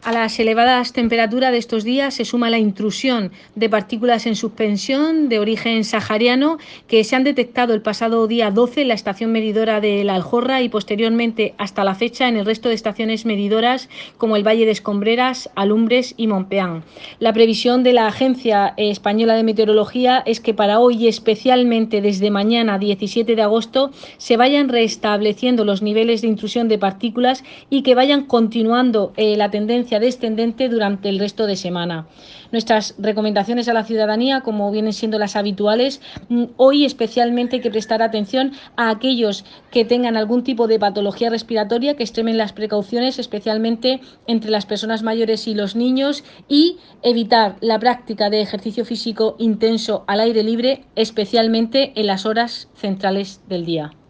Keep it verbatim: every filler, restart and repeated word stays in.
A las elevadas temperaturas de estos días se suma la intrusión de partículas en suspensión de origen sahariano que se han detectado el pasado día doce en la estación medidora de La Aljorra y posteriormente hasta la fecha en el resto de estaciones medidoras como el Valle de Escombreras, Alumbres y Monpeán. La previsión de la Agencia Española de Meteorología es que para hoy y especialmente desde mañana diecisiete de agosto se vayan restableciendo los niveles de intrusión de partículas y que vayan continuando eh, la tendencia descendente durante el resto de semana. Nuestras recomendaciones a la ciudadanía, como vienen siendo las habituales, hoy especialmente hay que prestar atención a aquellos que tengan algún tipo de patología respiratoria, que extremen las precauciones, especialmente entre las personas mayores y los niños, y evitar la práctica de ejercicio físico intenso al aire libre, especialmente en las horas centrales del día.